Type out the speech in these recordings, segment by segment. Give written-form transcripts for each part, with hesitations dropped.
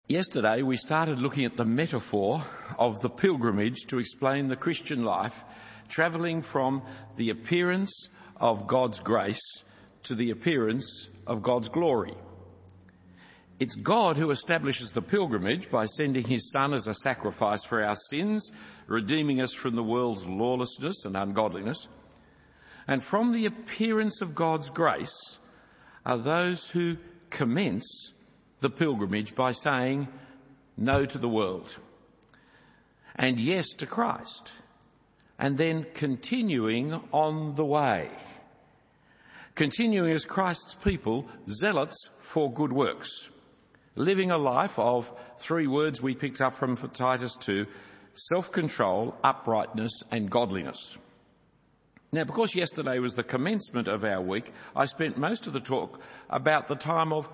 Yesterday we started looking at the metaphor of the pilgrimage to explain the Christian life, travelling from the appearance of God's grace to the appearance of God's glory. It's God who establishes the pilgrimage by sending his Son as a sacrifice for our sins, redeeming us from the world's lawlessness and ungodliness. And from the appearance of God's grace are those who commence the pilgrimage by saying no to the world and yes to Christ, and then continuing on the way, continuing as Christ's people, zealots for good works, living a life of three words we picked up from Titus 2, self-control, uprightness and godliness. Now, because yesterday was the commencement of our week, I spent most of the talk about the time of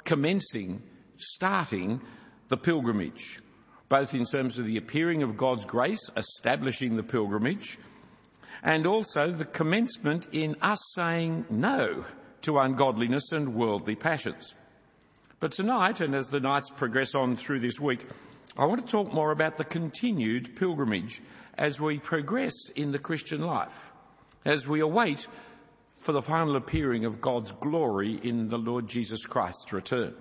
starting the pilgrimage, both in terms of the appearing of God's grace, establishing the pilgrimage, and also the commencement in us saying no to ungodliness and worldly passions. But tonight, and as the nights progress on through this week, I want to talk more about the continued pilgrimage as we progress in the Christian life, as we await for the final appearing of God's glory in the Lord Jesus Christ's return.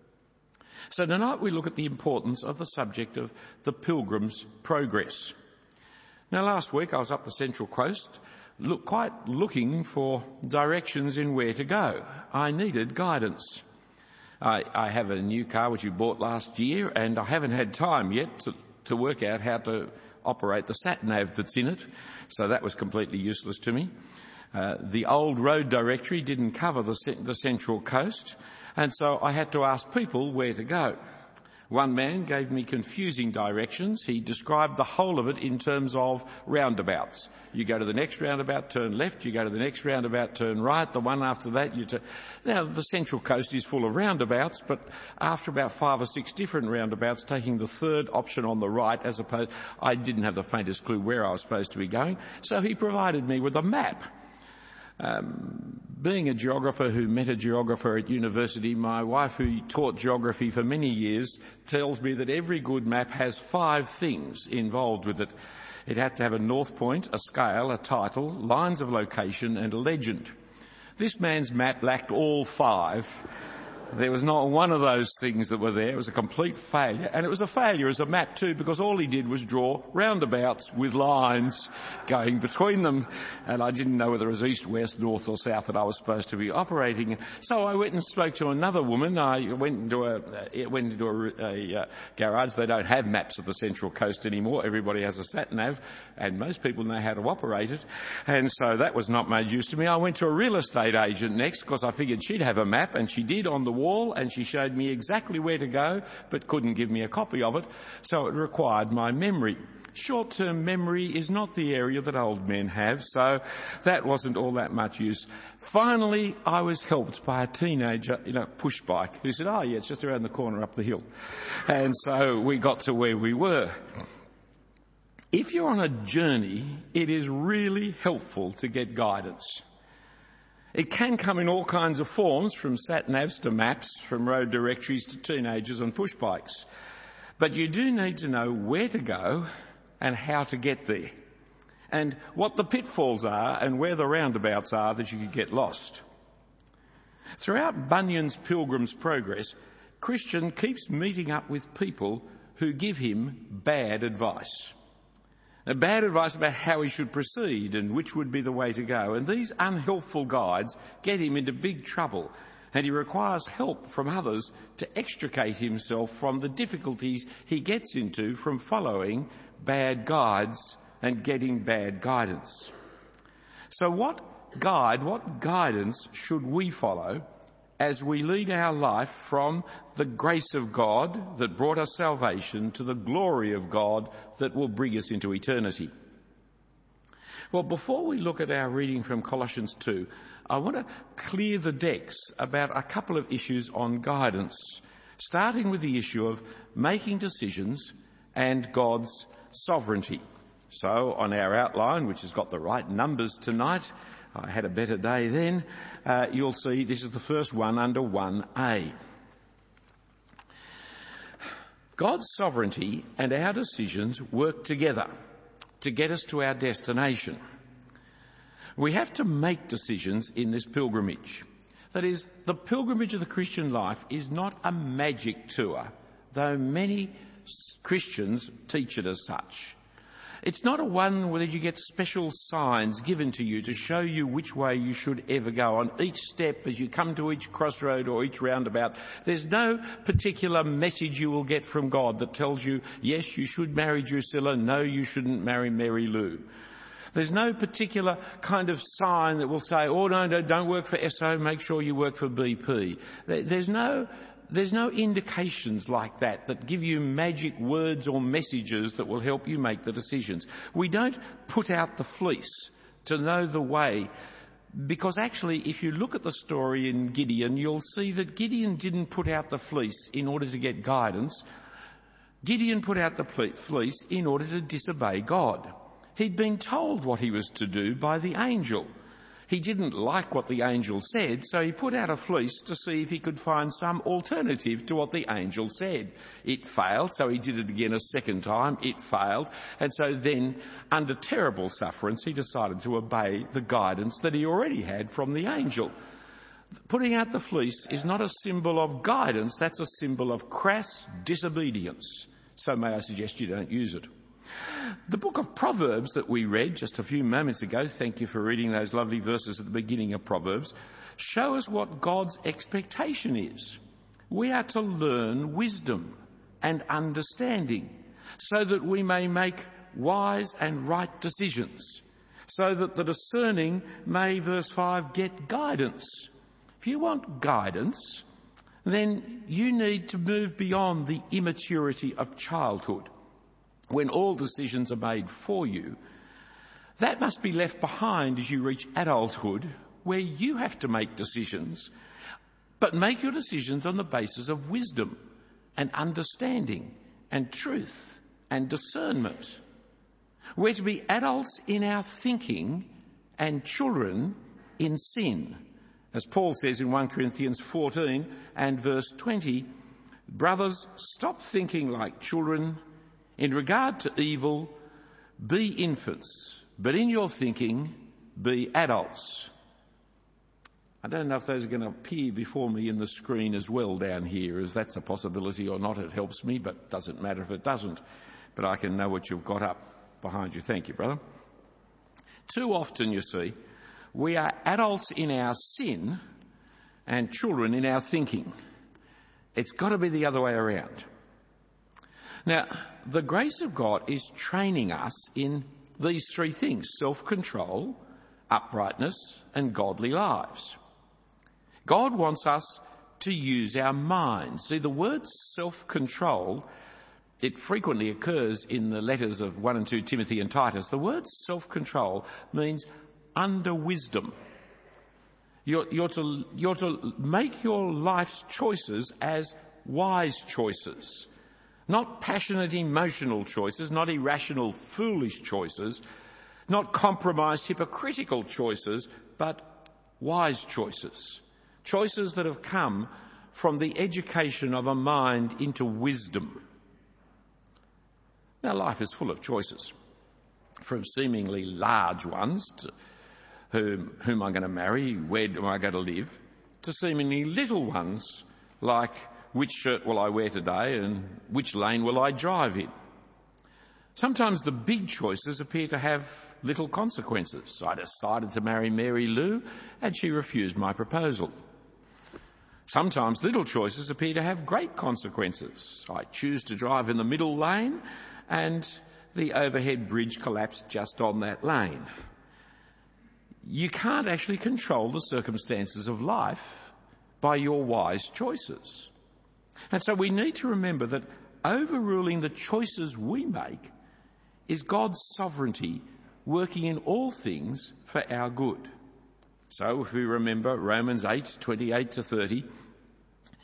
So tonight we look at the importance of the subject of the pilgrim's progress. Now last week I was up the Central Coast, looking for directions in where to go. I needed guidance. I have a new car which we bought last year, and I haven't had time yet to work out how to operate the sat-nav that's in it, so that was completely useless to me. The old road directory didn't cover the Central Coast, and so I had to ask people where to go. One man gave me confusing directions. He described the whole of it in terms of roundabouts. You go to the next roundabout, turn left. You go to the next roundabout, turn right. The one after that, you turn... Now, the Central Coast is full of roundabouts, but after about 5 or 6 different roundabouts, taking the third option on the right, I didn't have the faintest clue where I was supposed to be going, so he provided me with a map. Being a geographer who met a geographer at university, my wife, who taught geography for many years, tells me that every good map has 5 things involved with it. It had to have a north point, a scale, a title, lines of location and a legend. This man's map lacked all 5. There was not one of those things that were there. It was a complete failure. And it was a failure as a map too, because all he did was draw roundabouts with lines going between them. And I didn't know whether it was east, west, north or south that I was supposed to be operating in. So I went and spoke to another woman. I went into a garage. They don't have maps of the Central Coast anymore. Everybody has a sat-nav, and most people know how to operate it. And so that was not made use to me. I went to a real estate agent next, because I figured she'd have a map, and she did on the wall, and she showed me exactly where to go, but couldn't give me a copy of it, so it required my memory. Short-term memory is not the area that old men have, so that wasn't all that much use. Finally, I was helped by a teenager in a push bike who said, "Oh yeah, it's just around the corner up the hill." And so we got to where we were. If you're on a journey, it is really helpful to get guidance. It can come in all kinds of forms, from sat-navs to maps, from road directories to teenagers and push bikes. But you do need to know where to go and how to get there, and what the pitfalls are and where the roundabouts are that you could get lost. Throughout Bunyan's Pilgrim's Progress, Christian keeps meeting up with people who give him bad advice. Bad advice about how he should proceed and which would be the way to go. And these unhelpful guides get him into big trouble, and he requires help from others to extricate himself from the difficulties he gets into from following bad guides and getting bad guidance. So what guidance should we follow as we lead our life from the grace of God that brought us salvation to the glory of God that will bring us into eternity? Well, before we look at our reading from Colossians 2, I want to clear the decks about a couple of issues on guidance, starting with the issue of making decisions and God's sovereignty. So on our outline, which has got the right numbers tonight, I had a better day then, you'll see this is the first one under 1A. God's sovereignty and our decisions work together to get us to our destination. We have to make decisions in this pilgrimage. That is, the pilgrimage of the Christian life is not a magic tour, though many Christians teach it as such. It's not a one where you get special signs given to you to show you which way you should ever go on each step as you come to each crossroad or each roundabout. There's no particular message you will get from God that tells you, yes, you should marry Drusilla, no, you shouldn't marry Mary Lou. There's no particular kind of sign that will say, oh, no, don't work for SO, make sure you work for BP. There's no indications like that give you magic words or messages that will help you make the decisions. We don't put out the fleece to know the way, because actually if you look at the story in Gideon, you'll see that Gideon didn't put out the fleece in order to get guidance. Gideon put out the fleece in order to disobey God. He'd been told what he was to do by the angel. He didn't like what the angel said, so he put out a fleece to see if he could find some alternative to what the angel said. It failed, so he did it again a second time. It failed. And so then, under terrible sufferance, he decided to obey the guidance that he already had from the angel. Putting out the fleece is not a symbol of guidance, that's a symbol of crass disobedience. So may I suggest you don't use it. The book of Proverbs that we read just a few moments ago, thank you for reading those lovely verses at the beginning of Proverbs, show us what God's expectation is. We are to learn wisdom and understanding so that we may make wise and right decisions, so that the discerning may, verse 5, get guidance. If you want guidance, then you need to move beyond the immaturity of childhood, when all decisions are made for you. That must be left behind as you reach adulthood, where you have to make decisions, but make your decisions on the basis of wisdom and understanding and truth and discernment. We're to be adults in our thinking and children in sin. As Paul says in 1 Corinthians 14 and verse 20, brothers, stop thinking like children. In regard to evil, be infants, but in your thinking, be adults. I don't know if those are going to appear before me in the screen as well down here, as that's a possibility or not. It helps me, but doesn't matter if it doesn't. But I can know what you've got up behind you. Thank you, brother. Too often, you see, we are adults in our sin and children in our thinking. It's got to be the other way around. Now, the grace of God is training us in these three things: self-control, uprightness, and godly lives. God wants us to use our minds. See, the word self-control, it frequently occurs in the letters of 1 and 2 Timothy and Titus. The word self-control means under wisdom. You're to make your life's choices as wise choices. Not passionate, emotional choices, not irrational, foolish choices, not compromised, hypocritical choices, but wise choices. Choices that have come from the education of a mind into wisdom. Now, life is full of choices, from seemingly large ones, to whom I'm going to marry, where am I going to live, to seemingly little ones like which shirt will I wear today and which lane will I drive in. Sometimes the big choices appear to have little consequences. I decided to marry Mary Lou and she refused my proposal. Sometimes little choices appear to have great consequences. I choose to drive in the middle lane and the overhead bridge collapsed just on that lane. You can't actually control the circumstances of life by your wise choices. And so we need to remember that overruling the choices we make is God's sovereignty working in all things for our good. So if we remember Romans 8:28 to 30,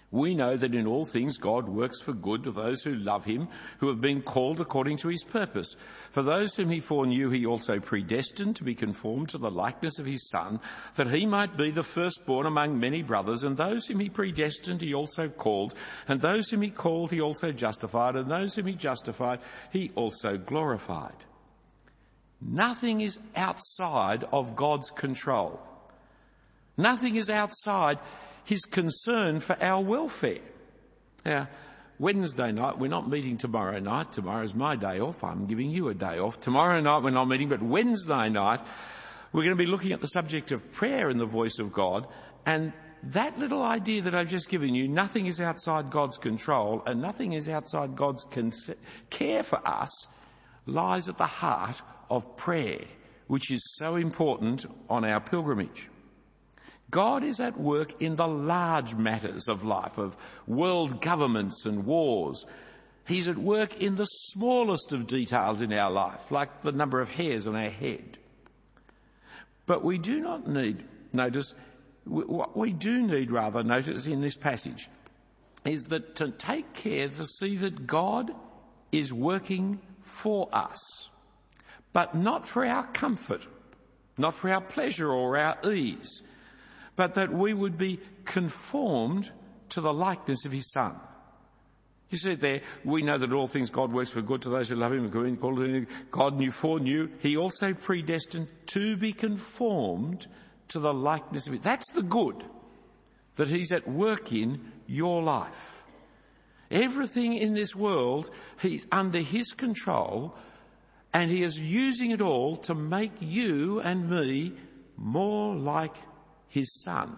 We know that in all things God works for good to those who love him, who have been called according to his purpose. For those whom he foreknew, he also predestined to be conformed to the likeness of his Son, that he might be the firstborn among many brothers. And those whom he predestined, he also called. And those whom he called, he also justified. And those whom he justified, he also glorified. Nothing is outside of God's control. Nothing is outside his concern for our welfare. Now, Wednesday night, we're not meeting tomorrow night. Tomorrow's my day off. I'm giving you a day off. Tomorrow night we're not meeting, but Wednesday night we're going to be looking at the subject of prayer and the voice of God. And that little idea that I've just given you, nothing is outside God's control and nothing is outside God's care for us, lies at the heart of prayer, which is so important on our pilgrimage. God is at work in the large matters of life, of world governments and wars. He's at work in the smallest of details in our life, like the number of hairs on our head. But we do not need notice, what we do need rather notice in this passage is that to take care to see that God is working for us, but not for our comfort, not for our pleasure or our ease, but that we would be conformed to the likeness of his Son. You see there, we know that all things God works for good to those who love him and called him. God foreknew, he also predestined to be conformed to the likeness of it. That's the good that he's at work in your life. Everything in this world, he's under his control, and he is using it all to make you and me more like his Son.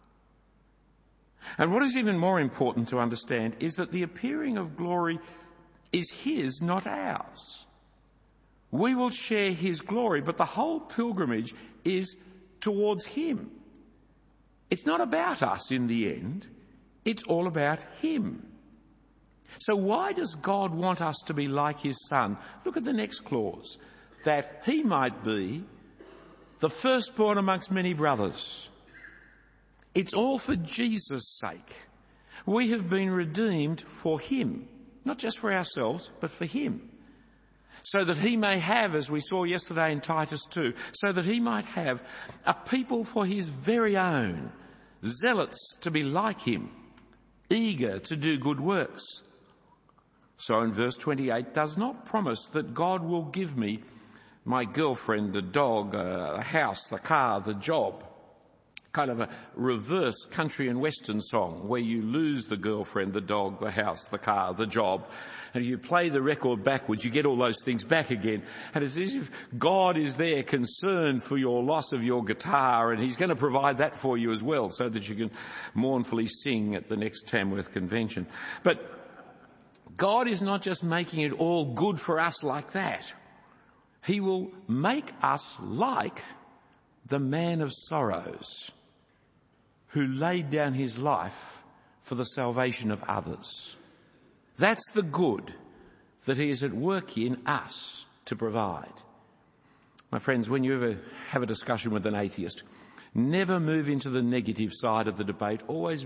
And what is even more important to understand is that the appearing of glory is his, not ours. We will share his glory, but the whole pilgrimage is towards him. It's not about us in the end. It's all about him. So why does God want us to be like his Son? Look at the next clause. That he might be the firstborn amongst many brothers. It's all for Jesus' sake. We have been redeemed for him, not just for ourselves, but for him. So that he may have, as we saw yesterday in Titus 2, so that he might have a people for his very own, zealots to be like him, eager to do good works. So in verse 28 does not promise that God will give me my girlfriend, a dog, a house, a car, the job. Kind of a reverse country and western song where you lose the girlfriend, the dog, the house, the car, the job. And if you play the record backwards, you get all those things back again. And it's as if God is there concerned for your loss of your guitar, and he's going to provide that for you as well so that you can mournfully sing at the next Tamworth convention. But God is not just making it all good for us like that. He will make us like the man of sorrows, who laid down his life for the salvation of others. That's the good that he is at work in us to provide. My friends, when you ever have a discussion with an atheist, never move into the negative side of the debate.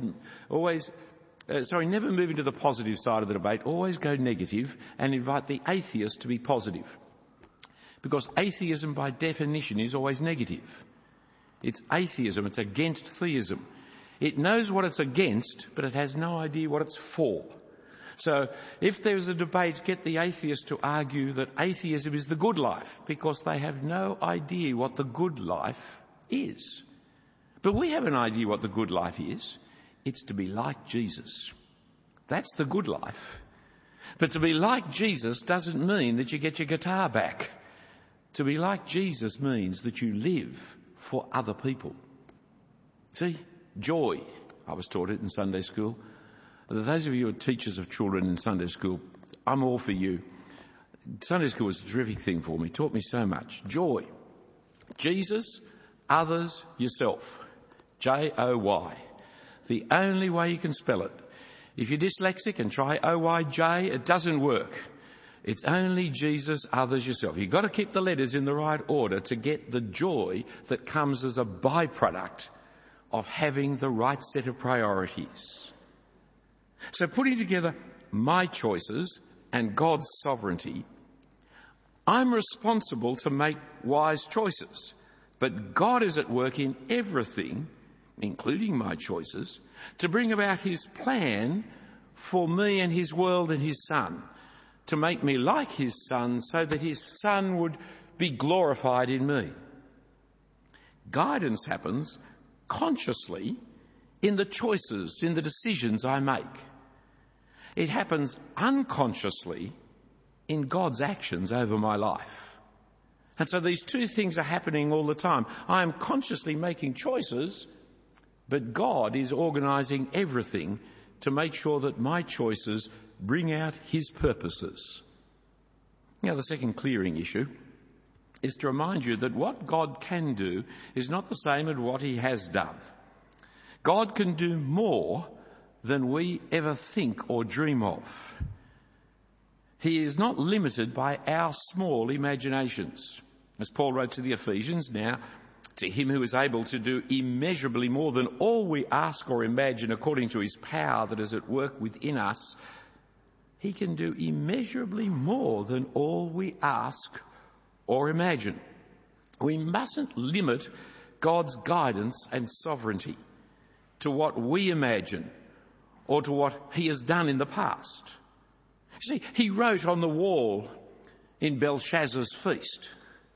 Never move into the positive side of the debate. Always go negative and invite the atheist to be positive. Because atheism by definition is always negative. It's atheism. It's against theism. It knows what it's against, but it has no idea what it's for. So if there's a debate, get the atheist to argue that atheism is the good life, because they have no idea what the good life is. But we have an idea what the good life is. It's to be like Jesus. That's the good life. But to be like Jesus doesn't mean that you get your guitar back. To be like Jesus means that you live for other people. See, joy. I was taught it in Sunday school. Those of you who are teachers of children in Sunday school, I'm all for you. Sunday school was a terrific thing for me. It taught me so much. Joy. Jesus, others, yourself. J-O-Y. The only way you can spell it. If you're dyslexic and try O-Y-J, it doesn't work. It's only Jesus, others, yourself. You've got to keep the letters in the right order to get the joy that comes as a byproduct of having the right set of priorities. So putting together my choices and God's sovereignty, I'm responsible to make wise choices. But God is at work in everything, including my choices, to bring about his plan for me and his world and his Son, to make me like his Son so that his Son would be glorified in me. Guidance happens consciously in the choices, in the decisions I make. It happens unconsciously in God's actions over my life. And so these two things are happening all the time. I am consciously making choices, but God is organising everything to make sure that my choices bring out his purposes. Now, the second clearing issue is to remind you that what God can do is not the same as what he has done. God can do more than we ever think or dream of. He is not limited by our small imaginations. As Paul wrote to the Ephesians, now, to him who is able to do immeasurably more than all we ask or imagine according to his power that is at work within us, he can do immeasurably more than all we ask or imagine. We mustn't limit God's guidance and sovereignty to what we imagine or to what he has done in the past. See, he wrote on the wall in Belshazzar's feast.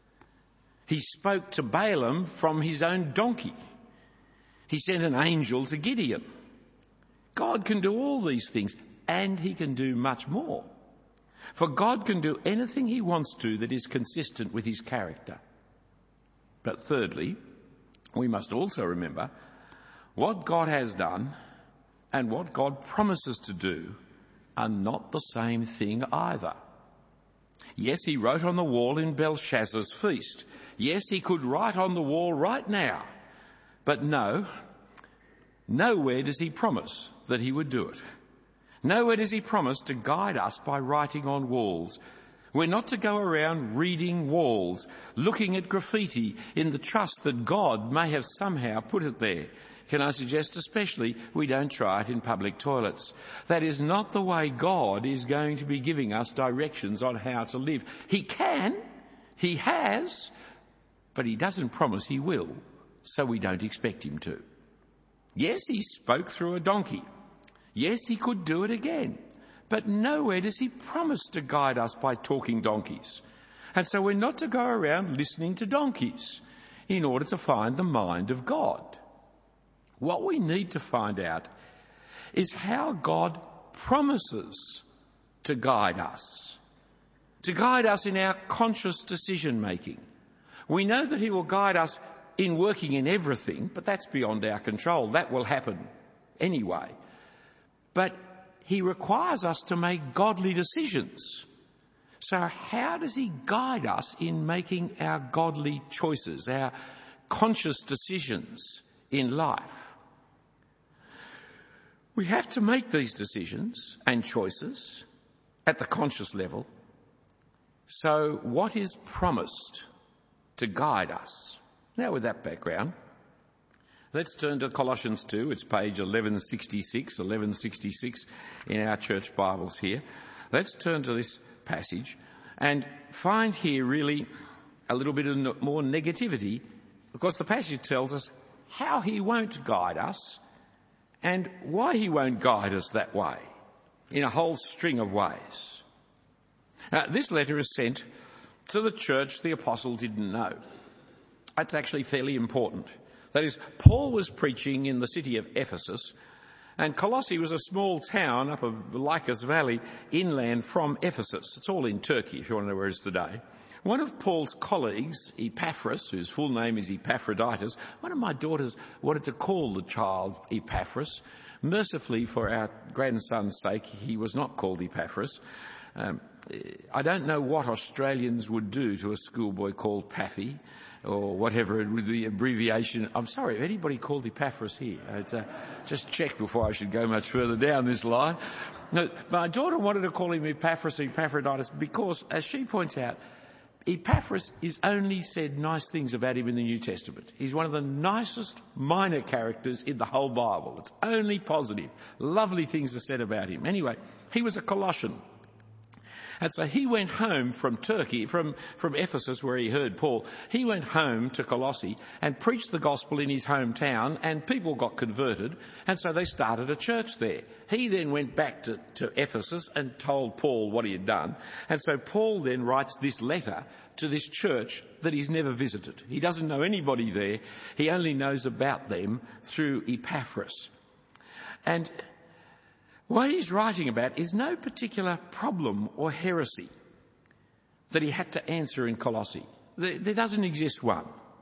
He spoke to Balaam from his own donkey. He sent an angel to Gideon. God can do all these things, and he can do much more. For God can do anything he wants to that is consistent with his character. But thirdly, we must also remember what God has done and what God promises to do are not the same thing either. Yes, he wrote on the wall in Belshazzar's feast. Yes, he could write on the wall right now. But no, nowhere does he promise that he would do it. Nowhere does he promise to guide us by writing on walls. We're not to go around reading walls, looking at graffiti in the trust that God may have somehow put it there. Can I suggest especially we don't try it in public toilets. That is not the way God is going to be giving us directions on how to live. He can, he has, but he doesn't promise he will, so we don't expect him to. Yes, he spoke through a donkey. Yes, he could do it again. But nowhere does he promise to guide us by talking donkeys. And so we're not to go around listening to donkeys in order to find the mind of God. What we need to find out is how God promises to guide us in our conscious decision making. We know that he will guide us in working in everything, but that's beyond our control. That will happen anyway. But he requires us to make godly decisions. So how does he guide us in making our godly choices, our conscious decisions in life? We have to make these decisions and choices at the conscious level. So what is promised to guide us? Now, with that background, let's turn to Colossians 2. It's page 1166 in our church Bibles here. Let's turn to this passage and find here really a little bit of more negativity, because the passage tells us how he won't guide us and why he won't guide us that way, in a whole string of ways. This letter is sent to the church the apostle didn't know. That's actually fairly important. That is, Paul was preaching in the city of Ephesus, and Colossae was a small town up of the Lycus Valley, inland from Ephesus. It's all in Turkey, if you want to know where it is today. One of Paul's colleagues, Epaphras, whose full name is Epaphroditus, one of my daughters wanted to call the child Epaphras. Mercifully, for our grandson's sake, he was not called Epaphras. I don't know what Australians would do to a schoolboy called Paffy, or whatever the abbreviation. I'm sorry, if anybody called Epaphras here? Just check before I should go much further down this line. No, my daughter wanted to call him Epaphras, Epaphroditus, because, as she points out, Epaphras is only said nice things about him in the New Testament. He's one of the nicest minor characters in the whole Bible. It's only positive. Lovely things are said about him. Anyway, he was a Colossian. And so he went home from Turkey, from Ephesus, where he heard Paul. He went home to Colossae and preached the gospel in his hometown, and people got converted, and so they started a church there. He then went back to Ephesus and told Paul what he had done. And so Paul then writes this letter to this church that he's never visited. He doesn't know anybody there. He only knows about them through Epaphras. And what he's writing about is no particular problem or heresy that he had to answer in Colossae. There doesn't exist one.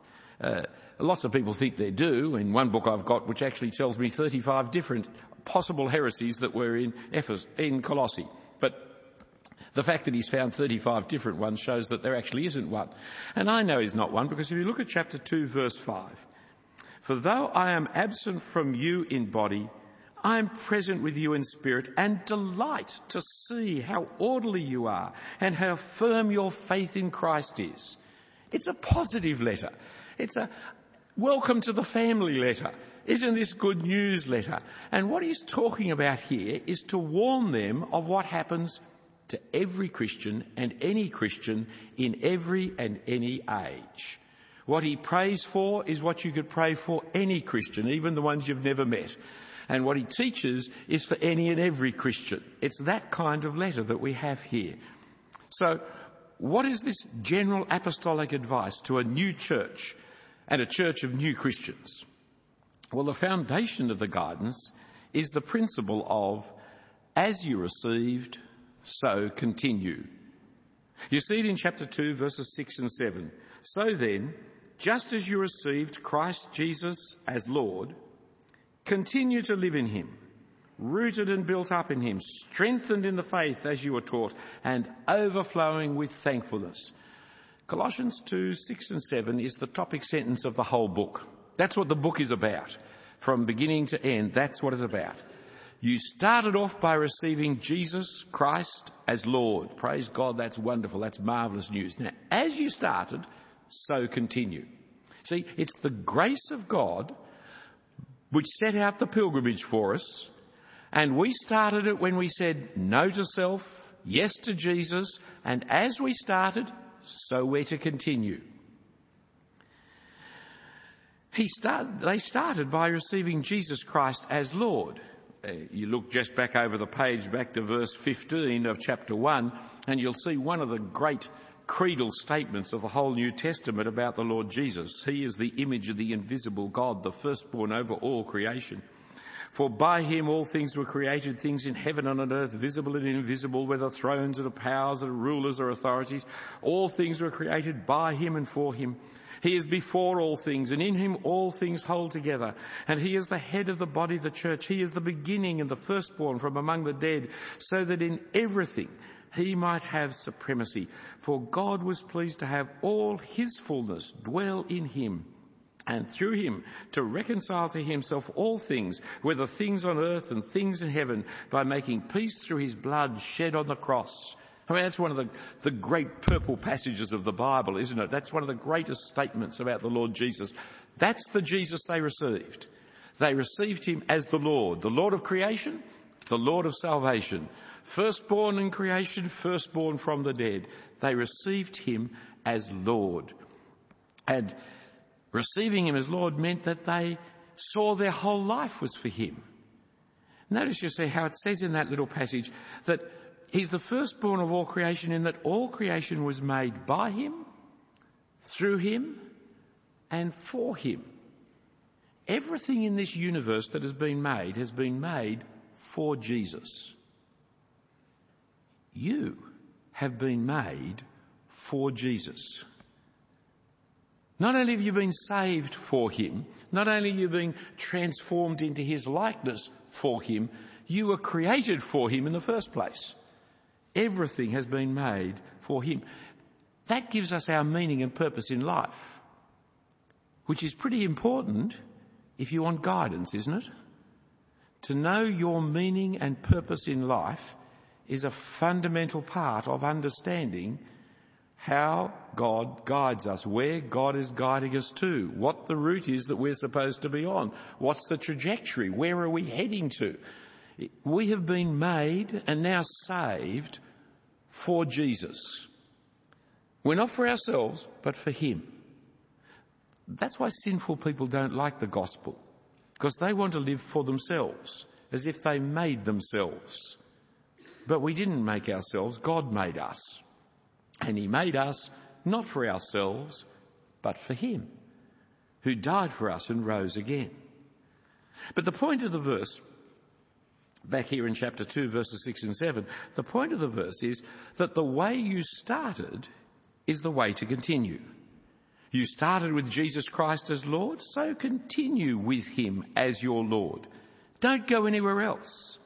Lots of people think there do. In one book I've got which actually tells me 35 different possible heresies that were in Colossae. But the fact that he's found 35 different ones shows that there actually isn't one. And I know he's not one, because if you look at chapter 2, verse 5, "For though I am absent from you in body, I am present with you in spirit, and delight to see how orderly you are and how firm your faith in Christ is." It's a positive letter. It's a welcome to the family letter. Isn't this good news letter? And what he's talking about here is to warn them of what happens to every Christian and any Christian in every and any age. What he prays for is what you could pray for any Christian, even the ones you've never met. And what he teaches is for any and every Christian. It's that kind of letter that we have here. So what is this general apostolic advice to a new church and a church of new Christians? Well, the foundation of the guidance is the principle of, as you received, so continue. You see it in chapter 2, verses 6 and 7. "So then, just as you received Christ Jesus as Lord, continue to live in him, rooted and built up in him, strengthened in the faith as you were taught, and overflowing with thankfulness." Colossians 2, 6 and 7 is the topic sentence of the whole book. That's what the book is about. From beginning to end, that's what it's about. You started off by receiving Jesus Christ as Lord. Praise God, that's wonderful, that's marvellous news. Now, as you started, so continue. See, it's the grace of God which set out the pilgrimage for us, and we started it when we said no to self, yes to Jesus, and as we started, so we're to continue. They started by receiving Jesus Christ as Lord. You look just back over the page, back to verse 15 of chapter 1, and you'll see one of the great creedal statements of the whole New Testament about the Lord Jesus. He is the image of the invisible God, the firstborn over all creation. "For by him all things were created, things in heaven and on earth, visible and invisible, whether thrones or powers or rulers or authorities. All things were created by him and for him. He is before all things, and in him all things hold together. And he is the head of the body, the church. He is the beginning and the firstborn from among the dead, so that in everything he might have supremacy. For God was pleased to have all his fullness dwell in him, and through him to reconcile to himself all things, whether things on earth and things in heaven, by making peace through his blood shed on the cross." I mean, that's one of the great purple passages of the Bible, isn't it? That's one of the greatest statements about the Lord Jesus. That's the Jesus they received. They received him as the Lord of creation, the Lord of salvation. Firstborn in creation, firstborn from the dead. They received him as Lord. And receiving him as Lord meant that they saw their whole life was for him. Notice, you see, how it says in that little passage that he's the firstborn of all creation, in that all creation was made by him, through him, and for him. Everything in this universe that has been made for Jesus. You have been made for Jesus. Not only have you been saved for him, not only have you been transformed into his likeness for him, you were created for him in the first place. Everything has been made for him. That gives us our meaning and purpose in life, which is pretty important if you want guidance, isn't it? To know your meaning and purpose in life is a fundamental part of understanding how God guides us, where God is guiding us to, what the route is that we're supposed to be on, what's the trajectory, where are we heading to. We have been made and now saved for Jesus. We're not for ourselves, but for him. That's why sinful people don't like the gospel, because they want to live for themselves, as if they made themselves. But we didn't make ourselves, God made us. And he made us not for ourselves, but for him, who died for us and rose again. But the point of the verse, back here in chapter 2, verses 6 and 7, the point of the verse is that the way you started is the way to continue. You started with Jesus Christ as Lord, so continue with him as your Lord. Don't go anywhere else.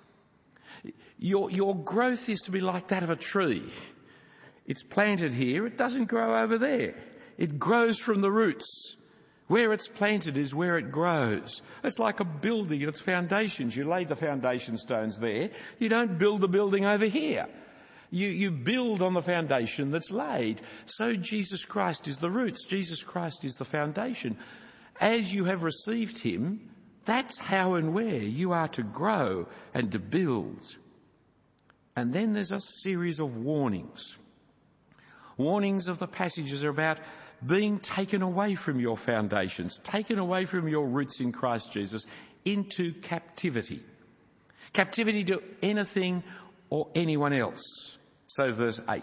Your growth is to be like that of a tree. It's planted here, it doesn't grow over there. It grows from the roots. Where it's planted is where it grows. It's like a building and its foundations. You lay the foundation stones there. You don't build the building over here. You build on the foundation that's laid. So Jesus Christ is the roots. Jesus Christ is the foundation. As you have received him, that's how and where you are to grow and to build. And then there's a series of warnings. Warnings of the passages are about being taken away from your foundations, taken away from your roots in Christ Jesus into captivity. Captivity to anything or anyone else. So verse 8,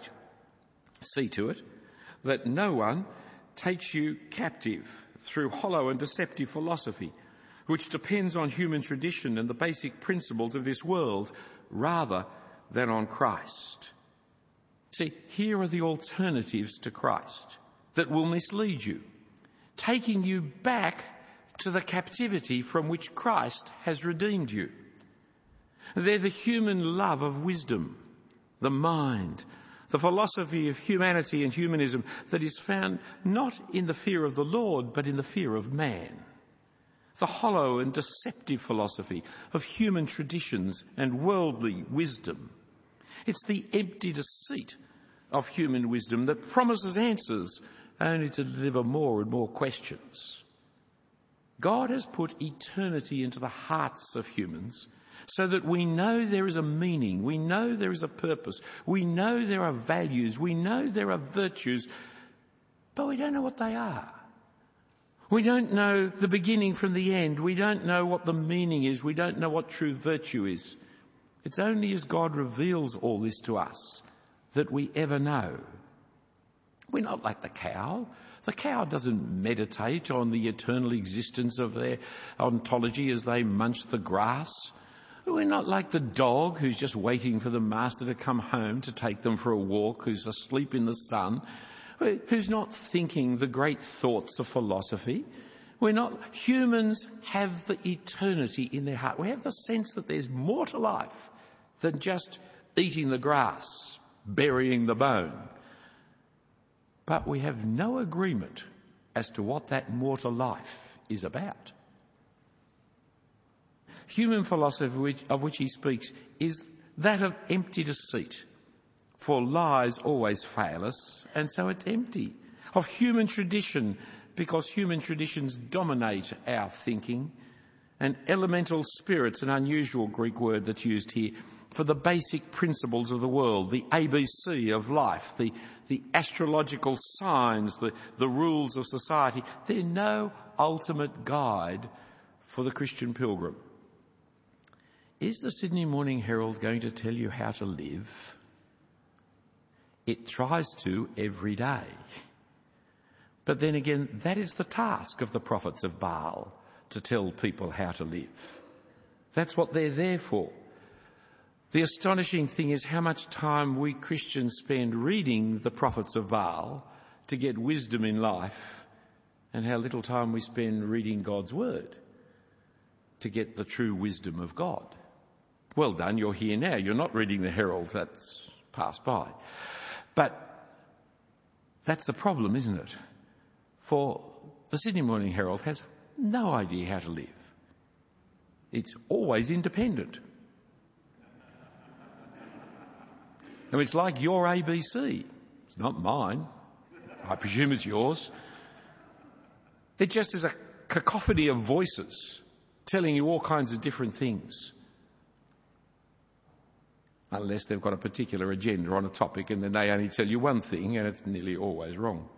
see to it that no one takes you captive through hollow and deceptive philosophy, which depends on human tradition and the basic principles of this world rather than on Christ. See, here are the alternatives to Christ that will mislead you, taking you back to the captivity from which Christ has redeemed you. They're the human love of wisdom, the mind, the philosophy of humanity and humanism that is found not in the fear of the Lord, but in the fear of man. The hollow and deceptive philosophy of human traditions and worldly wisdom. It's the empty deceit of human wisdom that promises answers only to deliver more and more questions. God has put eternity into the hearts of humans so that we know there is a meaning, we know there is a purpose, we know there are values, we know there are virtues, but we don't know what they are. We don't know the beginning from the end. We don't know what the meaning is. We don't know what true virtue is. It's only as God reveals all this to us that we ever know. We're not like the cow. The cow doesn't meditate on the eternal existence of their ontology as they munch the grass. We're not like the dog who's just waiting for the master to come home to take them for a walk, who's asleep in the sun, who's not thinking the great thoughts of philosophy. Humans have the eternity in their heart. We have the sense that there's more to life than just eating the grass, burying the bone. But we have no agreement as to what that more to life is about. Human philosophy of which he speaks is that of empty deceit. For lies always fail us, and so it's empty. Of human tradition, because human traditions dominate our thinking. And elemental spirits, an unusual Greek word that's used here, for the basic principles of the world, the ABC of life, the astrological signs, the rules of society. They're no ultimate guide for the Christian pilgrim. Is the Sydney Morning Herald going to tell you how to live? It tries to every day. But then again, that is the task of the prophets of Baal, to tell people how to live. That's what they're there for. The astonishing thing is how much time we Christians spend reading the prophets of Baal to get wisdom in life, and how little time we spend reading God's word to get the true wisdom of God. Well done, you're here now. You're not reading the Herald, that's passed by. But that's the problem, isn't it? For the Sydney Morning Herald has no idea how to live. It's always independent. I mean, it's like your ABC. It's not mine. I presume it's yours. It just is a cacophony of voices telling you all kinds of different things. Unless they've got a particular agenda on a topic and then they only tell you one thing and it's nearly always wrong.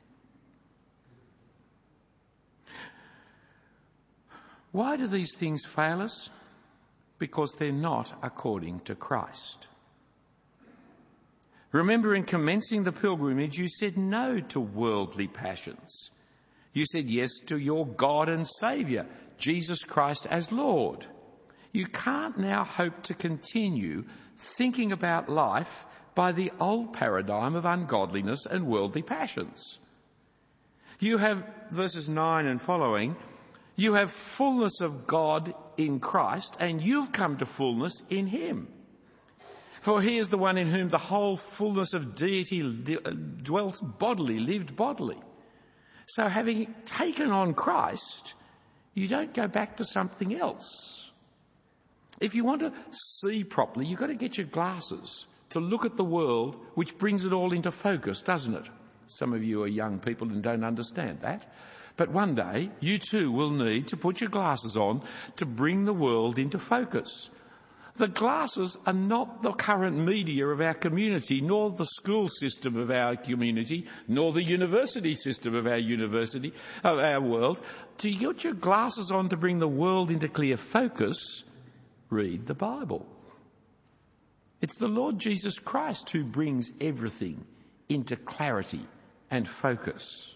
Why do these things fail us? Because they're not according to Christ. Remember, in commencing the pilgrimage, you said no to worldly passions. You said yes to your God and Saviour, Jesus Christ as Lord. You can't now hope to continue thinking about life by the old paradigm of ungodliness and worldly passions. You have, verses 9 and following, you have fullness of God in Christ, and you've come to fullness in him. For he is the one in whom the whole fullness of deity dwelt bodily, lived bodily. So having taken on Christ, you don't go back to something else. If you want to see properly, you've got to get your glasses to look at the world, which brings it all into focus, doesn't it? Some of you are young people and don't understand that. But one day, you too will need to put your glasses on to bring the world into focus. The glasses are not the current media of our community, nor the school system of our community, nor the university system of our world. To get your glasses on to bring the world into clear focus, read the Bible. It's the Lord Jesus Christ who brings everything into clarity and focus.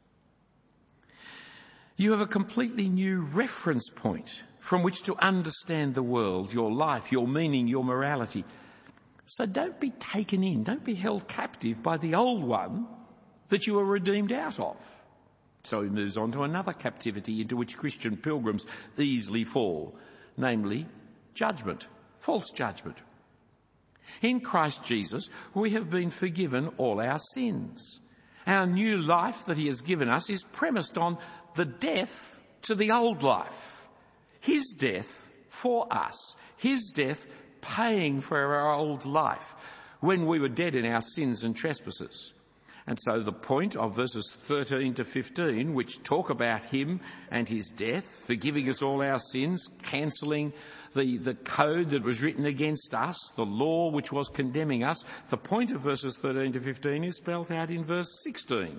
You have a completely new reference point from which to understand the world, your life, your meaning, your morality. So don't be taken in, don't be held captive by the old one that you were redeemed out of. So he moves on to another captivity into which Christian pilgrims easily fall, namely judgment, false judgment. In Christ Jesus, we have been forgiven all our sins. Our new life that he has given us is premised on the death to the old life. His death for us, his death paying for our old life when we were dead in our sins and trespasses. And so the point of verses 13 to 15, which talk about him and his death, forgiving us all our sins, cancelling the code that was written against us, the law which was condemning us, the point of verses 13 to 15 is spelled out in verse 16.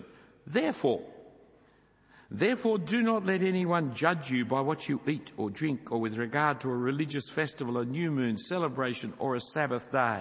Therefore, do not let anyone judge you by what you eat or drink, or with regard to a religious festival, a new moon celebration, or a Sabbath day.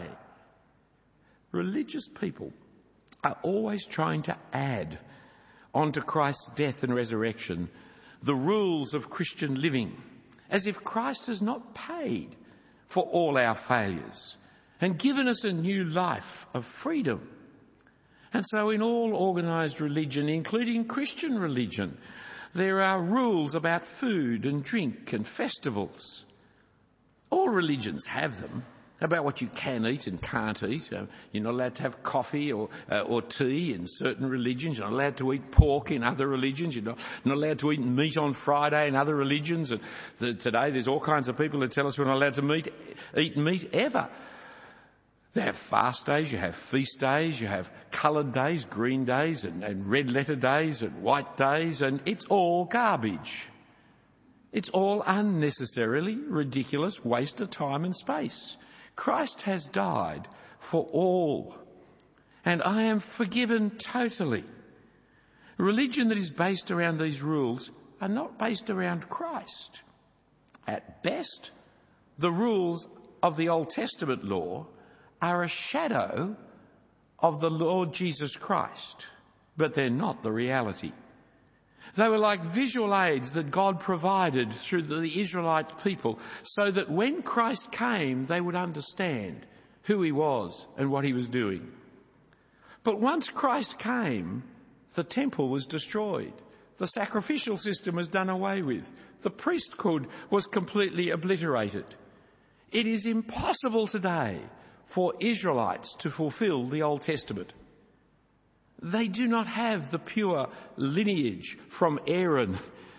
Religious people are always trying to add onto Christ's death and resurrection the rules of Christian living, as if Christ has not paid for all our failures and given us a new life of freedom. And so in all organised religion, including Christian religion, there are rules about food and drink and festivals. All religions have them, about what you can eat and can't eat. You're not allowed to have coffee or tea in certain religions. You're not allowed to eat pork in other religions. You're not allowed to eat meat on Friday in other religions. And today there's all kinds of people who tell us we're not allowed to eat meat ever. They have fast days, you have feast days, you have coloured days, green days and red letter days and white days, and it's all garbage. It's all unnecessarily ridiculous waste of time and space. Christ has died for all, and I am forgiven totally. Religion that is based around these rules are not based around Christ. At best, the rules of the Old Testament law are a shadow of the Lord Jesus Christ, but they're not the reality. They were like visual aids that God provided through the Israelite people so that when Christ came, they would understand who he was and what he was doing. But once Christ came, the temple was destroyed. The sacrificial system was done away with. The priesthood was completely obliterated. It is impossible today for Israelites to fulfill the Old Testament. They do not have the pure lineage from Aaron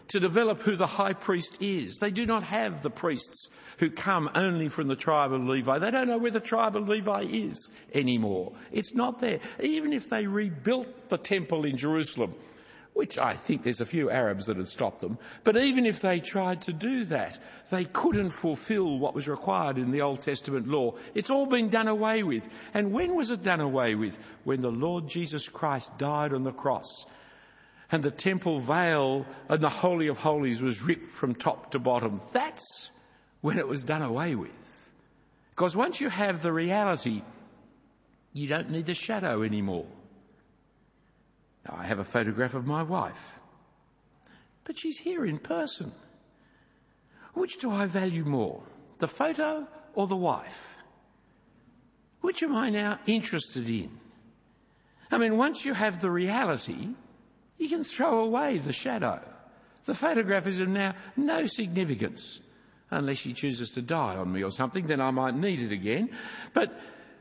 to develop who the high priest is. They do not have the priests who come only from the tribe of Levi. They don't know where the tribe of Levi is anymore. It's not there. Even if they rebuilt the temple in Jerusalem, which I think there's a few Arabs that had stopped them, but even if they tried to do that, they couldn't fulfill what was required in the Old Testament law. It's all been done away with. And when was it done away with? When the Lord Jesus Christ died on the cross, and the temple veil and the Holy of Holies was ripped from top to bottom. That's when it was done away with. Because once you have the reality, you don't need the shadow anymore. Now, I have a photograph of my wife, but she's here in person. Which do I value more, the photo or the wife? Which am I now interested in? I mean, once you have the reality, you can throw away the shadow. The photograph is of now no significance, unless she chooses to die on me or something, then I might need it again. But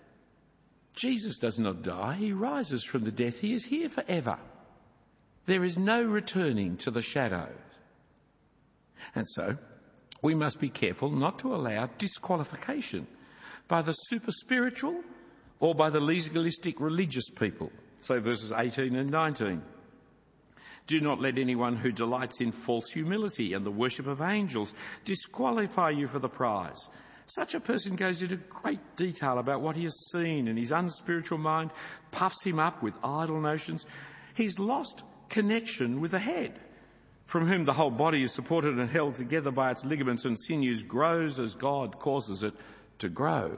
Jesus does not die. He rises from the death. He is here forever. There is no returning to the shadow. And so we must be careful not to allow disqualification by the super spiritual or by the legalistic religious people. So verses 18 and 19. Do not let anyone who delights in false humility and the worship of angels disqualify you for the prize. Such a person goes into great detail about what he has seen, and his unspiritual mind puffs him up with idle notions. He's lost connection with the head, from whom the whole body is supported and held together by its ligaments and sinews, grows as God causes it to grow.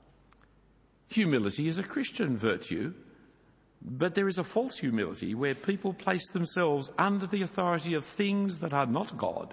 Humility is a Christian virtue, but there is a false humility where people place themselves under the authority of things that are not God,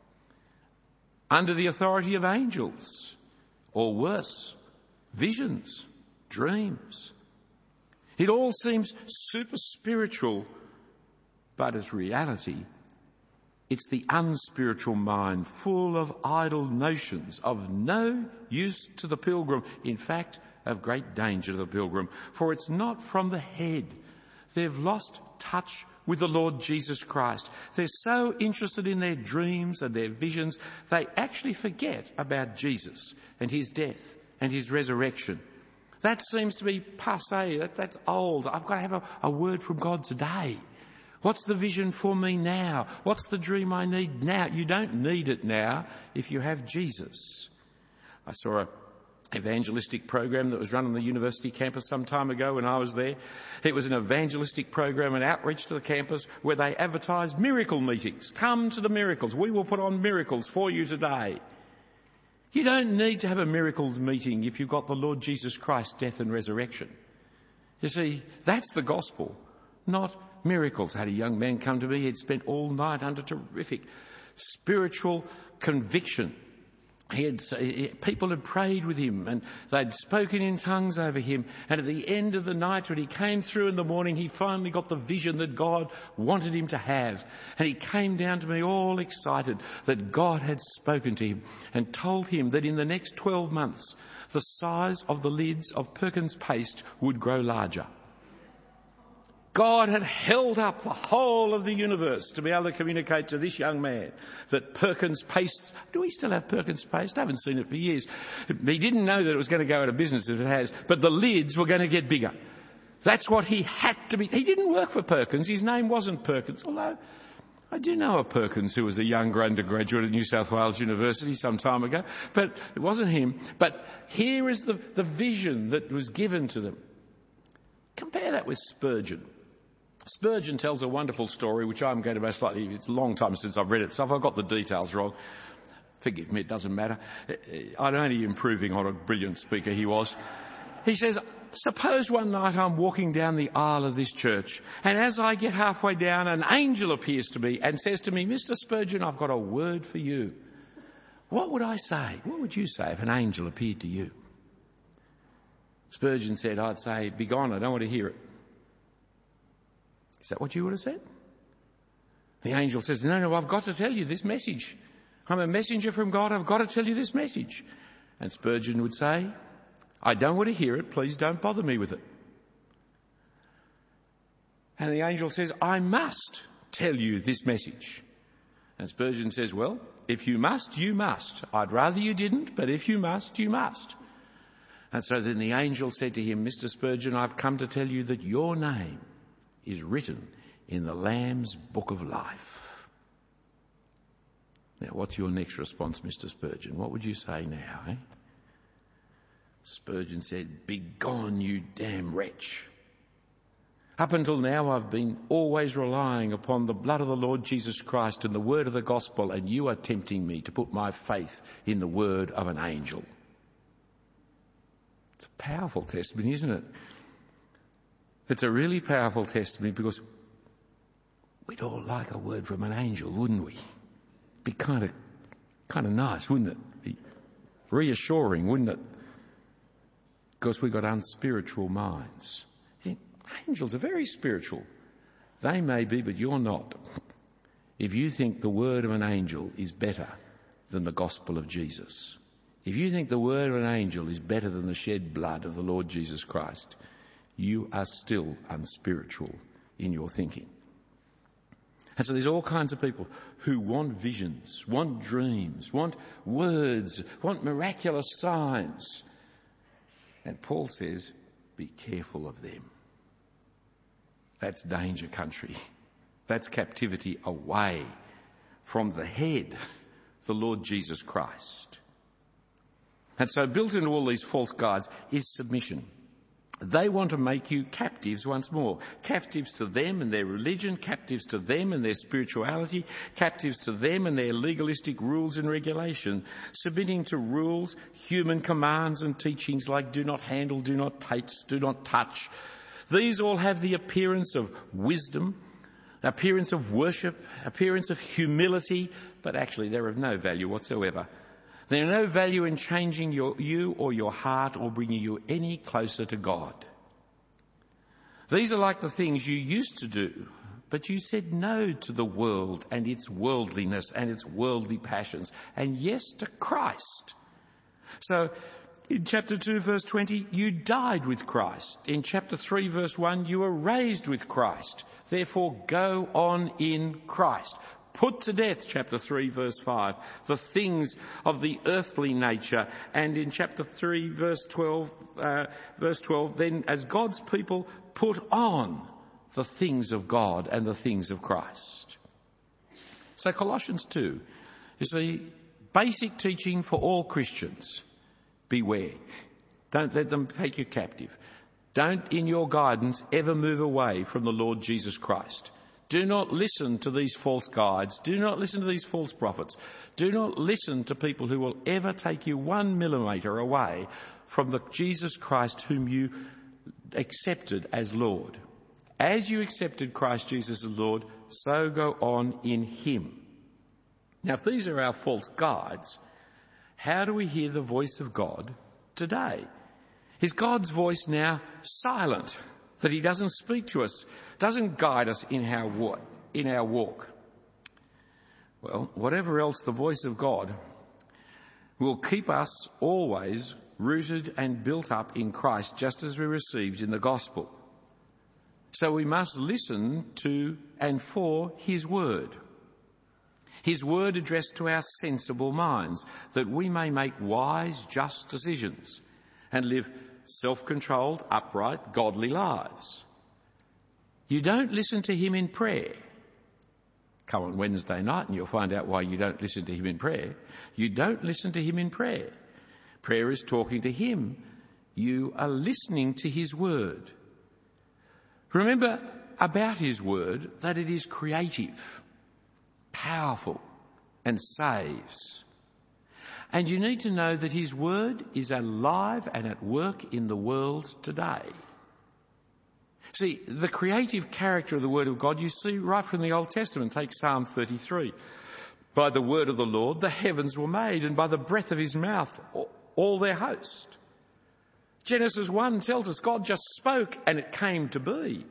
under the authority of angels, or worse, visions, dreams. It all seems super spiritual, but as reality, it's the unspiritual mind full of idle notions of no use to the pilgrim. In fact, of great danger to the pilgrim, for it's not from the head. They've lost touch with the Lord Jesus Christ. They're so interested in their dreams and their visions, they actually forget about Jesus and his death and his resurrection. That seems to be passé. That's old. I've got to have a word from God today. What's the vision for me now? What's the dream I need now? You don't need it now if you have Jesus. I saw a evangelistic program that was run on the university campus some time ago when I was there. It was an evangelistic program, an outreach to the campus where they advertised miracle meetings. Come to the miracles. We will put on miracles for you today. You don't need to have a miracles meeting if you've got the Lord Jesus Christ's death and resurrection. You see, that's the gospel, not miracles. I had a young man come to me. He'd spent all night under terrific spiritual conviction. People had prayed with him and they'd spoken in tongues over him. And at the end of the night, when he came through in the morning, he finally got the vision that God wanted him to have. And he came down to me all excited that God had spoken to him and told him that in the next 12 months, the size of the lids of Perkins paste would grow larger. God had held up the whole of the universe to be able to communicate to this young man that Perkins paste, do we still have Perkins paste? I haven't seen it for years. He didn't know that it was going to go out of business if it has, but the lids were going to get bigger. That's what he had to be. He didn't work for Perkins. His name wasn't Perkins, although I do know a Perkins who was a younger undergraduate at New South Wales University some time ago, but it wasn't him. But here is the vision that was given to them. Compare that with Spurgeon. Spurgeon tells a wonderful story, which I'm going to most likely, it's a long time since I've read it, so if I've got the details wrong, forgive me, it doesn't matter. I'm only improving on a brilliant speaker he was. He says, suppose one night I'm walking down the aisle of this church, and as I get halfway down, an angel appears to me and says to me, Mr. Spurgeon, I've got a word for you. What would I say? What would you say if an angel appeared to you? Spurgeon said, I'd say, begone, I don't want to hear it. Is that what you would have said? The angel says, no, I've got to tell you this message. I'm a messenger from God. I've got to tell you this message. And Spurgeon would say, I don't want to hear it. Please don't bother me with it. And the angel says, I must tell you this message. And Spurgeon says, well, if you must, you must. I'd rather you didn't, but if you must, you must. And so then the angel said to him, Mr. Spurgeon, I've come to tell you that your name is written in the Lamb's Book of Life. Now, what's your next response, Mr. Spurgeon? What would you say now, eh? Spurgeon said, "Begone, you damn wretch. Up until now I've been always relying upon the blood of the Lord Jesus Christ and the word of the gospel, and you are tempting me to put my faith in the word of an angel." It's a powerful testimony, isn't it? It's a really powerful testimony because we'd all like a word from an angel, wouldn't we? Be kind of nice, wouldn't it? Be reassuring, wouldn't it? Because we've got unspiritual minds. Angels are very spiritual. They may be, but you're not. If you think the word of an angel is better than the gospel of Jesus, if you think the word of an angel is better than the shed blood of the Lord Jesus Christ, you are still unspiritual in your thinking. And so there's all kinds of people who want visions, want dreams, want words, want miraculous signs. And Paul says, be careful of them. That's danger country. That's captivity away from the head, the Lord Jesus Christ. And so built into all these false gods is submission. They want to make you captives once more. Captives to them and their religion, captives to them and their spirituality, captives to them and their legalistic rules and regulation, submitting to rules, human commands and teachings like do not handle, do not taste, do not touch. These all have the appearance of wisdom, appearance of worship, appearance of humility, but actually they're of no value whatsoever. They're of no value in changing you or your heart or bringing you any closer to God. These are like the things you used to do, but you said no to the world and its worldliness and its worldly passions, and yes to Christ. So, in chapter 2, verse 20, you died with Christ. In chapter 3, verse 1, you were raised with Christ. Therefore, go on in Christ. Put to death, chapter 3, verse 5, the things of the earthly nature. And in chapter 3, verse 12, then as God's people, put on the things of God and the things of Christ. So Colossians 2 is the basic teaching for all Christians. Beware. Don't let them take you captive. Don't, in your guidance, ever move away from the Lord Jesus Christ. Do not listen to these false guides. Do not listen to these false prophets. Do not listen to people who will ever take you 1 millimetre away from the Jesus Christ whom you accepted as Lord. As you accepted Christ Jesus as Lord, so go on in him. Now, if these are our false guides, how do we hear the voice of God today? Is God's voice now silent, that he doesn't speak to us, doesn't guide us in our walk? Well, whatever else, the voice of God will keep us always rooted and built up in Christ, just as we received in the gospel. So we must listen to and for his word. His word addressed to our sensible minds, that we may make wise, just decisions and live self-controlled, upright, godly lives. You don't listen to him in prayer. Come on Wednesday night and you'll find out why you don't listen to him in prayer. You don't listen to him in prayer. Prayer is talking to him. You are listening to his word. Remember about his word that it is creative, powerful, and saves. And you need to know that his word is alive and at work in the world today. See, the creative character of the word of God you see right from the Old Testament. Take Psalm 33. By the word of the Lord the heavens were made, and by the breath of his mouth all their host. Genesis 1 tells us God just spoke and it came to be.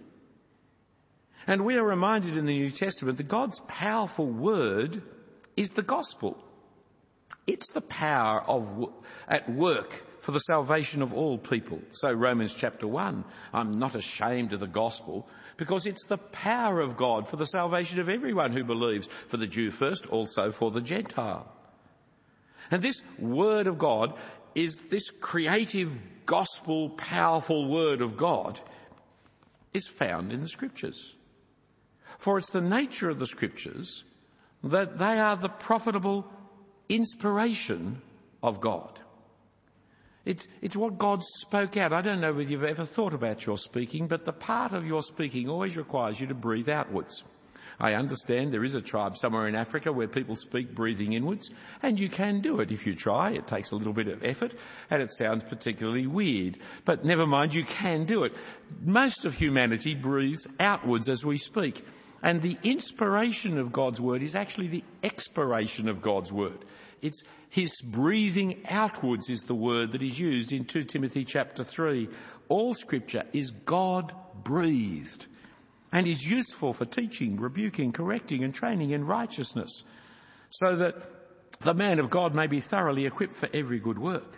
And we are reminded in the New Testament that God's powerful word is the gospel. It's the power at work for the salvation of all people. So Romans chapter 1, I'm not ashamed of the gospel, because it's the power of God for the salvation of everyone who believes, for the Jew first, also for the Gentile. And this word of God is this creative, gospel, powerful word of God is found in the Scriptures. For it's the nature of the Scriptures that they are the profitable inspiration of God. It's what God spoke out. I don't know whether you've ever thought about your speaking, but the part of your speaking always requires you to breathe outwards. I understand there is a tribe somewhere in Africa where people speak breathing inwards, and you can do it if you try. It takes a little bit of effort, and it sounds particularly weird. But never mind, you can do it. Most of humanity breathes outwards as we speak. And the inspiration of God's word is actually the expiration of God's word. It's his breathing outwards is the word that is used in 2 Timothy chapter 3. All scripture is God-breathed and is useful for teaching, rebuking, correcting and training in righteousness, so that the man of God may be thoroughly equipped for every good work.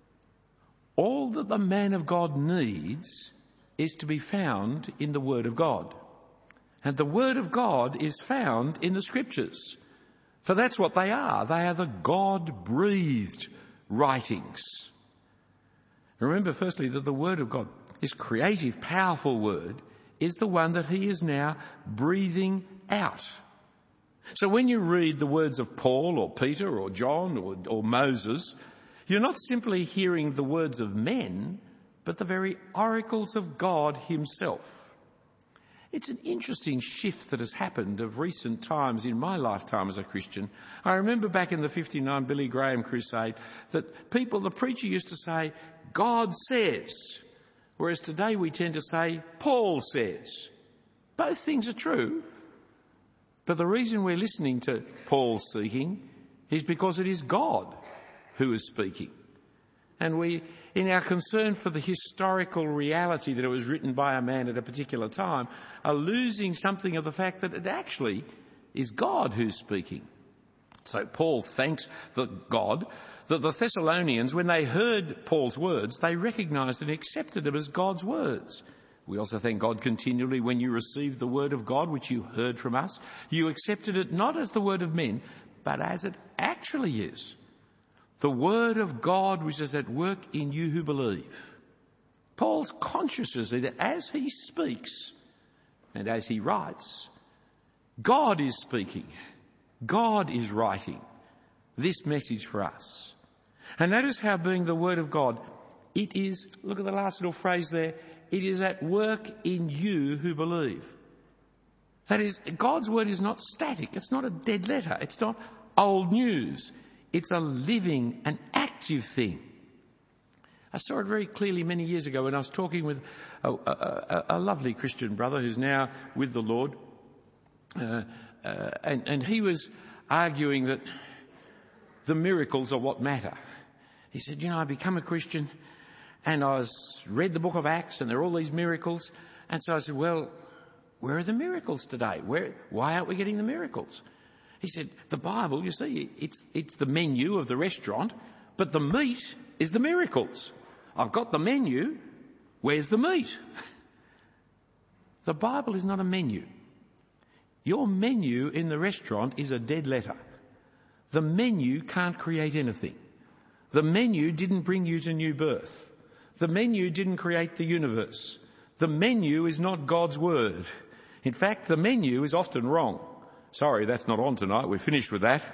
All that the man of God needs is to be found in the word of God. And the word of God is found in the Scriptures. For that's what they are. They are the God-breathed writings. Remember firstly that the word of God, this creative, powerful word, is the one that he is now breathing out. So when you read the words of Paul or Peter or John or Moses, you're not simply hearing the words of men, but the very oracles of God himself. It's an interesting shift that has happened of recent times in my lifetime as a Christian. I remember back in the 59 Billy Graham crusade that the preacher used to say, God says, whereas today we tend to say, Paul says. Both things are true, but the reason we're listening to Paul speaking is because it is God who is speaking. And we, in our concern for the historical reality that it was written by a man at a particular time, are losing something of the fact that it actually is God who's speaking. So Paul thanks God that the Thessalonians, when they heard Paul's words, they recognised and accepted them as God's words. We also thank God continually when you received the word of God, which you heard from us, you accepted it not as the word of men, but as it actually is. The word of God which is at work in you who believe. Paul's conscious that as he speaks and as he writes, God is speaking. God is writing this message for us. And notice how being the word of God, it is, look at the last little phrase there, it is at work in you who believe. That is, God's word is not static. It's not a dead letter. It's not old news. It's a living and active thing. I saw it very clearly many years ago when I was talking with a lovely Christian brother who's now with the Lord. And he was arguing that the miracles are what matter. He said, I become a Christian and I read the book of Acts and there are all these miracles. And so I said, well, where are the miracles today? Why aren't we getting the miracles? He said, the Bible, you see, it's the menu of the restaurant, but the meat is the miracles. I've got the menu. Where's the meat? The Bible is not a menu. Your menu in the restaurant is a dead letter. The menu can't create anything. The menu didn't bring you to new birth. The menu didn't create the universe. The menu is not God's word. In fact, the menu is often wrong. Sorry, that's not on tonight. We're finished with that.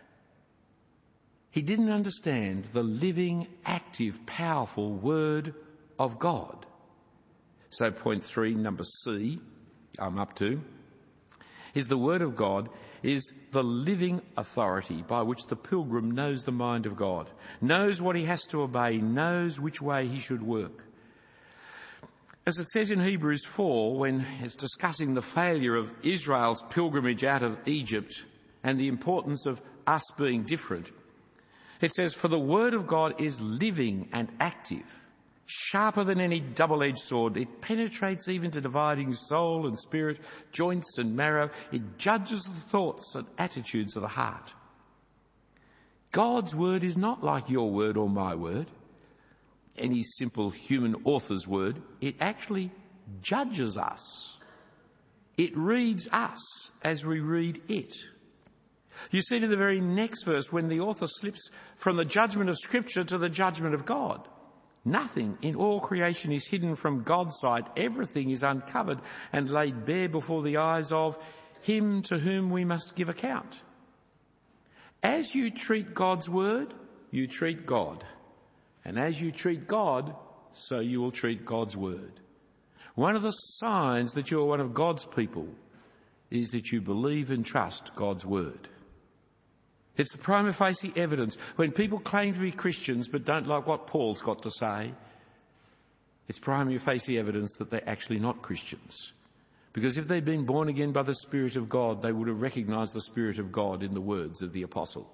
He didn't understand the living, active, powerful word of God. So point 3, number C, I'm up to, is the word of God is the living authority by which the pilgrim knows the mind of God, knows what he has to obey, knows which way he should work. As it says in Hebrews 4, when it's discussing the failure of Israel's pilgrimage out of Egypt and the importance of us being different, it says, for the word of God is living and active, sharper than any double-edged sword. It penetrates even to dividing soul and spirit, joints and marrow. It judges the thoughts and attitudes of the heart. God's word is not like your word or my word. any simple human author's word. It actually judges us. It reads us as we read it. You see to the very next verse when the author slips from the judgment of Scripture to the judgment of God. Nothing in all creation is hidden from God's sight. Everything is uncovered and laid bare before the eyes of him to whom we must give account. As you treat God's word, you treat God. And as you treat God, so you will treat God's word. One of the signs that you are one of God's people is that you believe and trust God's word. It's the prima facie evidence. When people claim to be Christians but don't like what Paul's got to say, it's prima facie evidence that they're actually not Christians. Because if they'd been born again by the Spirit of God, they would have recognised the Spirit of God in the words of the apostle.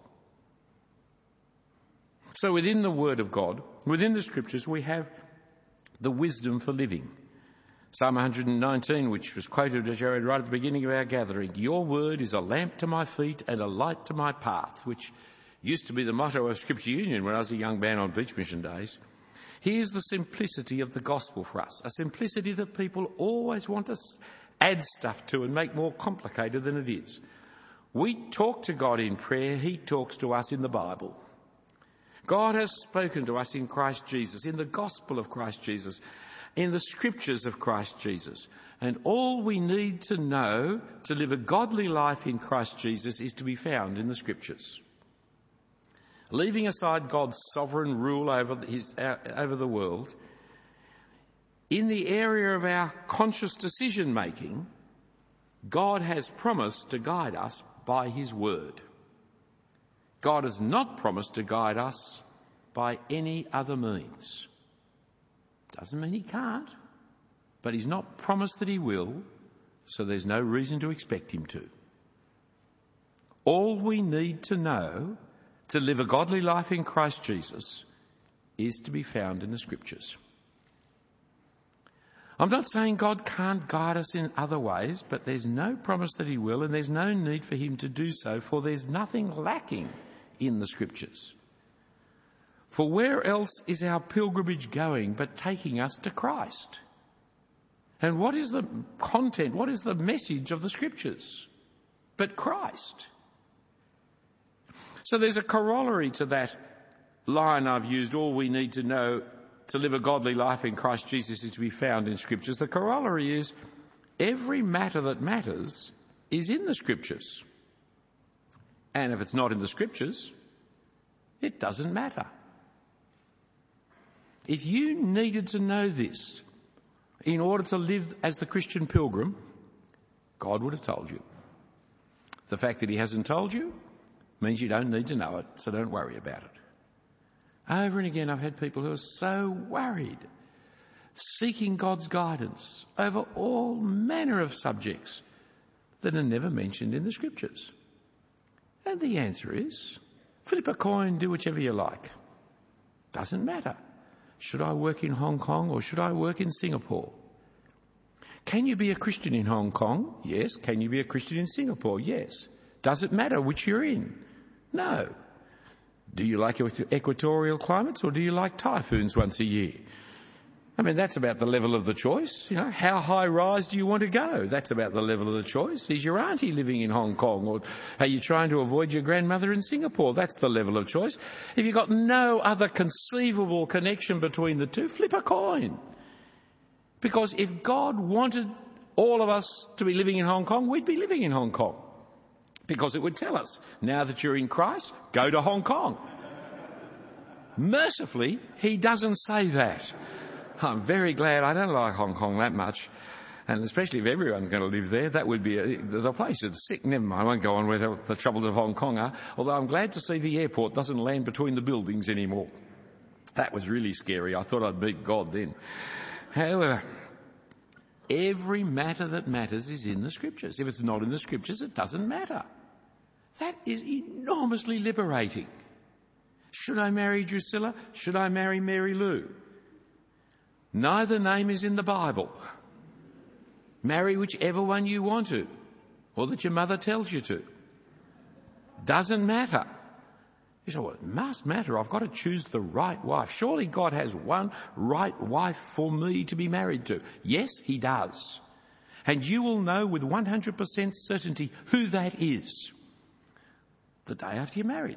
So within the Word of God, within the Scriptures, we have the wisdom for living. Psalm 119, which was quoted as Jared right at the beginning of our gathering. Your word is a lamp to my feet and a light to my path, which used to be the motto of Scripture Union when I was a young man on beach mission days. Here's the simplicity of the gospel for us, a simplicity that people always want to add stuff to and make more complicated than it is. We talk to God in prayer, he talks to us in the Bible. God has spoken to us in Christ Jesus, in the gospel of Christ Jesus, in the Scriptures of Christ Jesus. And all we need to know to live a godly life in Christ Jesus is to be found in the Scriptures. Leaving aside God's sovereign rule over the world, in the area of our conscious decision making, God has promised to guide us by his word. God has not promised to guide us by any other means. Doesn't mean he can't, but he's not promised that he will, so there's no reason to expect him to. All we need to know to live a godly life in Christ Jesus is to be found in the Scriptures. I'm not saying God can't guide us in other ways, but there's no promise that he will, and there's no need for him to do so, for there's nothing lacking in the Scriptures. For where else is our pilgrimage going but taking us to Christ? And what is the content, what is the message of the Scriptures but Christ? So there's a corollary to that line I've used, all we need to know to live a godly life in Christ Jesus is to be found in Scriptures. The corollary is every matter that matters is in the Scriptures. And if it's not in the Scriptures, it doesn't matter. If you needed to know this in order to live as the Christian pilgrim, God would have told you. The fact that he hasn't told you means you don't need to know it, so don't worry about it. Over and again, I've had people who are so worried, seeking God's guidance over all manner of subjects that are never mentioned in the Scriptures. And the answer is, flip a coin, do whichever you like. Doesn't matter. Should I work in Hong Kong or should I work in Singapore? Can you be a Christian in Hong Kong? Yes. Can you be a Christian in Singapore? Yes. Does it matter which you're in? No. Do you like equatorial climates or do you like typhoons once a year? I mean, that's about the level of the choice. You know, how high rise do you want to go? That's about the level of the choice. Is your auntie living in Hong Kong or are you trying to avoid your grandmother in Singapore? That's the level of choice. If you've got no other conceivable connection between the two, flip a coin. Because if God wanted all of us to be living in Hong Kong, we'd be living in Hong Kong. Because it would tell us, now that you're in Christ, go to Hong Kong. Mercifully, he doesn't say that. I'm very glad I don't like Hong Kong that much. And especially if everyone's going to live there, that would be the place is sick. Never mind, I won't go on with the troubles of Hong Kong are. Although I'm glad to see the airport doesn't land between the buildings anymore. That was really scary. I thought I'd beat God then. However, every matter that matters is in the Scriptures. If it's not in the Scriptures, it doesn't matter. That is enormously liberating. Should I marry Drusilla? Should I marry Mary Lou? Neither name is in the Bible. Marry whichever one you want to, or that your mother tells you to. Doesn't matter. You say, well, it must matter. I've got to choose the right wife. Surely God has one right wife for me to be married to. Yes, he does. And you will know with 100% certainty who that is the day after you're married.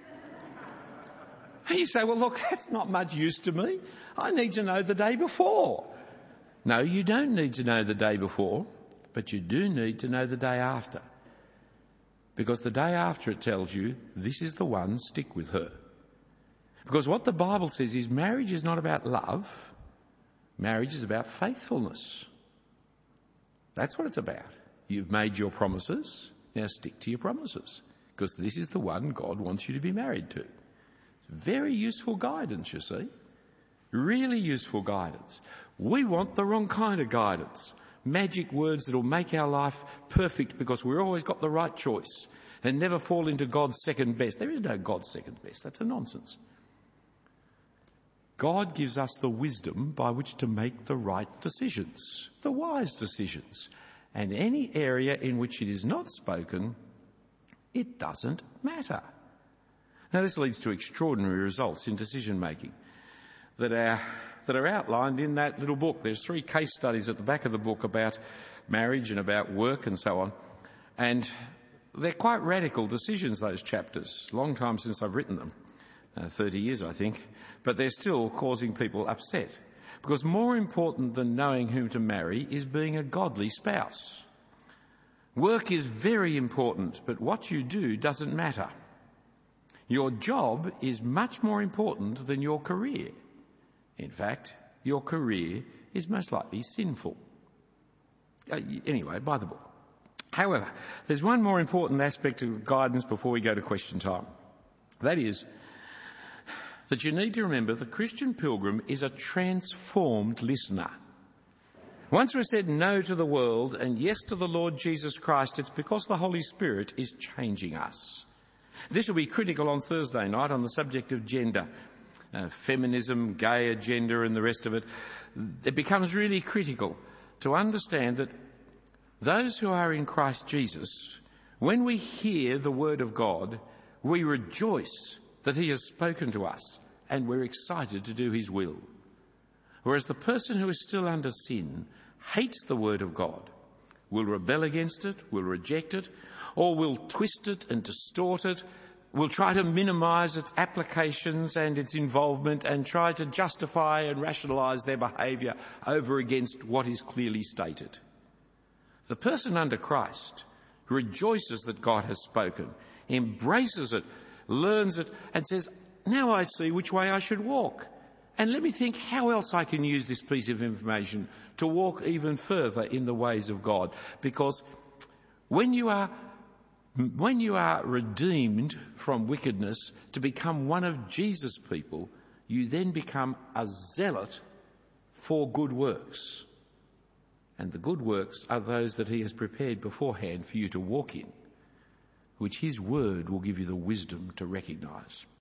And you say, well, look, that's not much use to me. I need to know the day before. No, you don't need to know the day before, but you do need to know the day after. Because the day after it tells you, this is the one, stick with her. Because what the Bible says is marriage is not about love. Marriage is about faithfulness. That's what it's about. You've made your promises, now stick to your promises. Because this is the one God wants you to be married to. It's very useful guidance, you see. Really useful guidance. We want the wrong kind of guidance. Magic words that will make our life perfect because we've always got the right choice and never fall into God's second best. There is no God's second best. That's a nonsense. God gives us the wisdom by which to make the right decisions, the wise decisions. And any area in which it is not spoken, it doesn't matter. Now this leads to extraordinary results in decision making that are outlined in that little book. There's 3 case studies at the back of the book about marriage and about work and so on. And they're quite radical decisions, those chapters. Long time since I've written them, 30 years I think. But they're still causing people upset. Because more important than knowing whom to marry is being a godly spouse. Work is very important, but what you do doesn't matter. Your job is much more important than your career. In fact, your career is most likely sinful. Anyway, by the book. However, there's one more important aspect of guidance before we go to question time. That is that you need to remember the Christian pilgrim is a transformed listener. Once we've said no to the world and yes to the Lord Jesus Christ, it's because the Holy Spirit is changing us. This will be critical on Thursday night on the subject of gender. Feminism, gay agenda and the rest of it. It becomes really critical to understand that those who are in Christ Jesus, when we hear the word of God, we rejoice that he has spoken to us and we're excited to do his will. Whereas the person who is still under sin hates the word of God, will rebel against it, will reject it, or will twist it and distort it, will try to minimise its applications and its involvement and try to justify and rationalise their behaviour over against what is clearly stated. The person under Christ rejoices that God has spoken, embraces it, learns it and says, now I see which way I should walk. And let me think how else I can use this piece of information to walk even further in the ways of God. Because when you are redeemed from wickedness to become one of Jesus' people, you then become a zealot for good works. And the good works are those that he has prepared beforehand for you to walk in, which his word will give you the wisdom to recognise.